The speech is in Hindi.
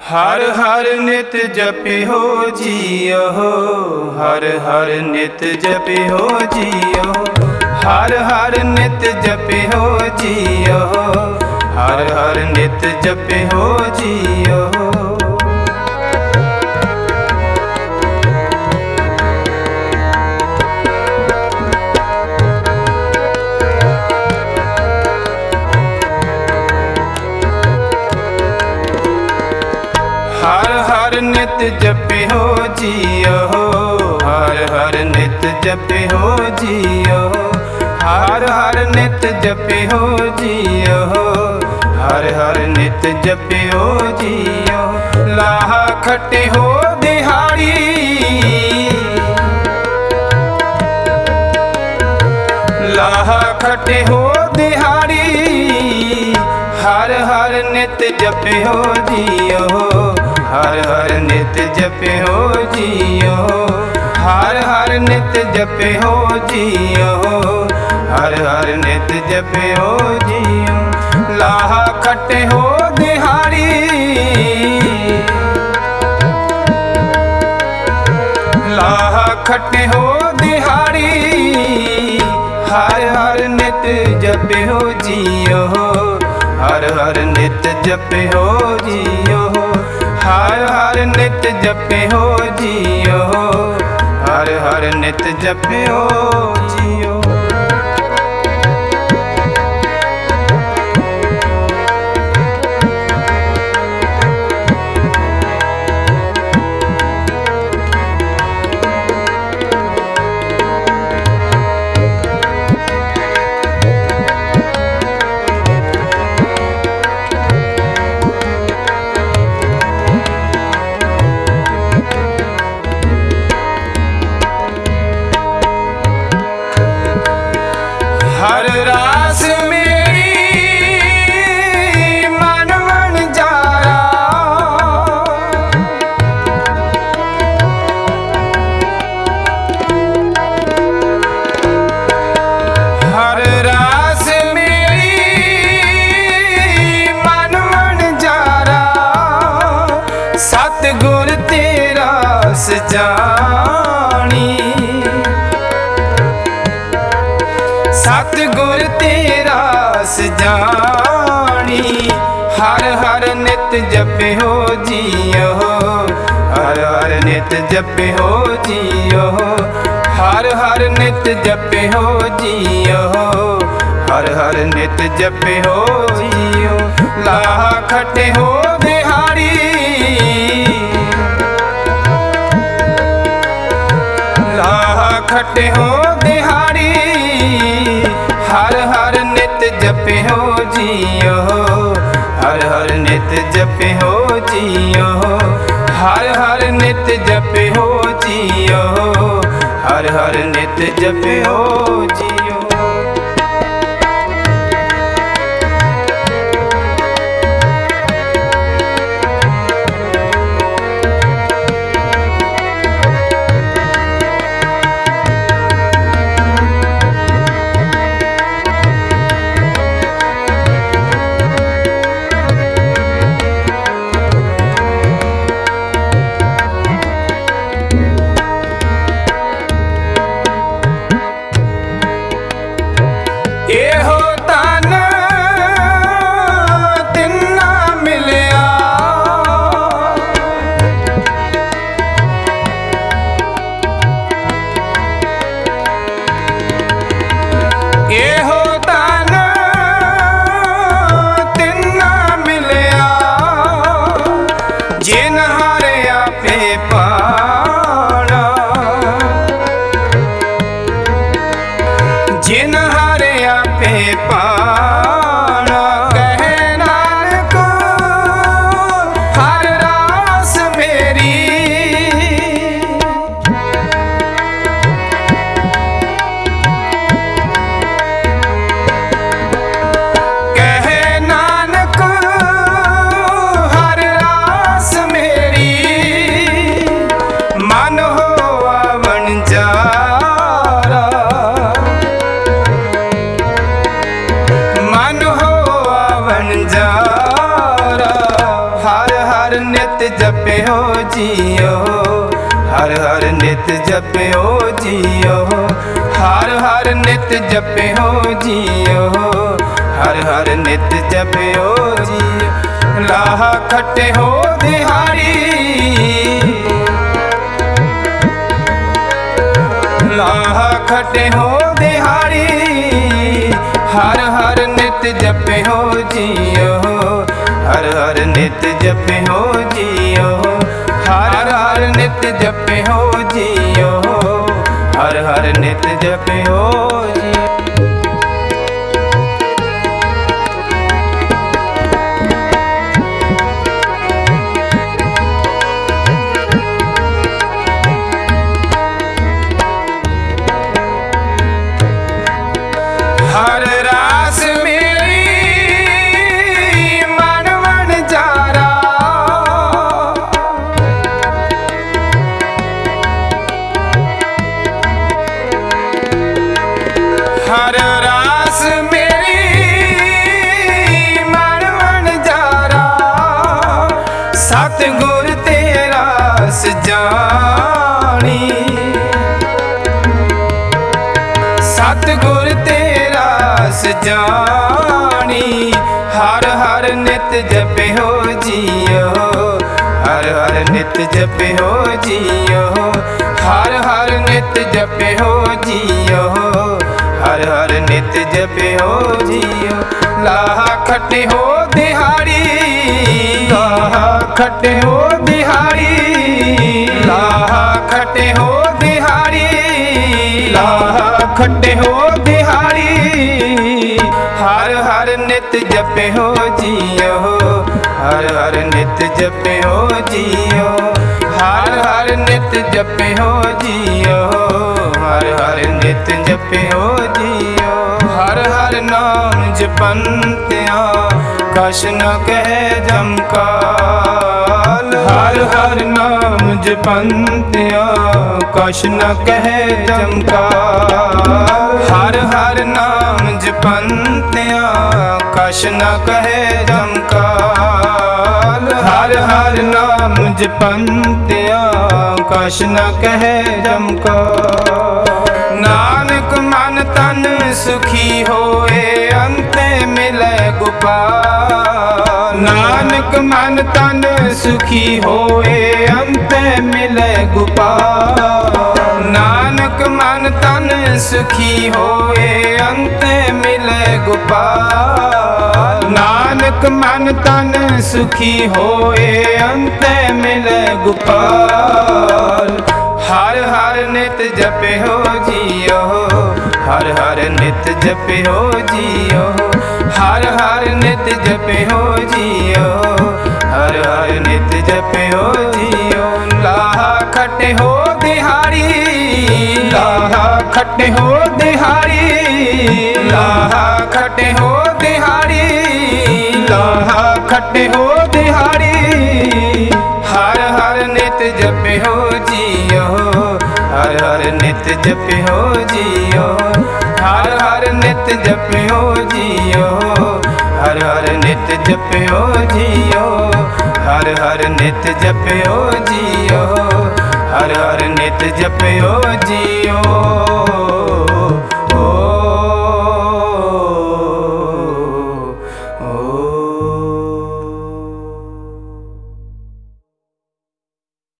हर हर नित जपिहो जियो, हर हर नित जपिहो जियो, हर हर नित जपिहो जियो, हर हर नित जपिहो जियो। हर हर नित जपिहो जियो, हर हर नित जपिहो जियो, हर हर नित जपिहो जियो, हर हर नित जपिहो जियो। लाह खटे हो दिहाड़ी, लाह खटे हो दिहाड़ी, हर हर नित जपिहो जियो, हर हर नित जपिहो जियो, हर हर नित जपिहो जियो, हर हर नित जपिहो जियो। लाह खटे हो दिहाड़ी, लाह खटे हो दिहाड़ी, हर हर नित जपिहो जियो, हर हर नित जपिहो जियो, हर हर नित जपिहो जियो, हर हर नित जपिहो जियो। हर रास मेरी मन मन जारा, हर रास मेरी मन मन जारा, सतगुर तेरा सजानी, सतगुर तेरा सजानी। हर हर नित जपिहो जियो, हर हर नित जपिहो जियो, हर हर नित जपिहो जियो, हर हर नित जपिहो जियो। लाह खटे हो दिहाड़ी, लाह खटे हो दिहाड़ी, हर हर नित जपिहो जियो, हर हर नित जपिहो जियो, हर हर नित जपिहो जियो, हर हर नित जपिहो जियो। नित जपियो जियो, हर हर नित जपियो जियो, हर हर नित जपियो जियो, हर हर नित जपियो जियो। लाह खटे हो दिहाड़ी, लाह खटे हो दिहाड़ी, हर हर नित जपियो जियो, हर हर नित जपियो जियो, हर हर नित जपियो जियो, हर हर नित जपियो जियो। हर रास मेरी मन मन जारा, हर रास मेरी मन मन जारा, सतगुर तेरा सजानी, सतगुर तेरा सजानी, हर हर नित जपियो जियो, हर हर नित जपियो जियो, हर हर नित जपियो जियो, हर हर नित जपियो जियो। लाह खटे हो दिहाड़ी, लाह खटे हो दिहाड़ी, लाह खटे हो दिहाड़ी, लाह खटे हो दिहाड़ी, हर हर नित जपियो जियो, हर हर नित जपियो जियो, हर हर नित जपियो जियो, हर हर नित जपियो जियो। हर हर नाम जपंतिया कछ न कहे जमकाल, हर हर नाम जपंतिया कछ न कहे जमकाल, हर हर नाम जपंतिया कछ न कहे जमकाल, हर हर नाम जपंतिया कछ न कहे जमकाल। नानक मन तन सुखी होए अंते मिले गोपाल, नानक मन तन सुखी होए अंते मिले गोपाल, नानक मन तन सुखी होए अंते मिले गोपाल, नानक मन तन सुखी होए अंते मिले गोपाल। हर हर नित जपियो जियो, हर हर नित जपियो जियो, हर हर नित जपियो जियो, हर हर नित जपियो जियो। लाह खटे हो दिहाड़ी, लाह खटे हो दिहाड़ी, लाह खटे हो दिहाड़ी, लाह खटे हो दिहाड़ी, हर हर नित जपियो जियो, हर हर नित जपियो जियो, हर हर नित जपियो जियो, हर हर नित जपियो जियो, हर हर नित जपियो जियो, हर हर नित जपियो जियो।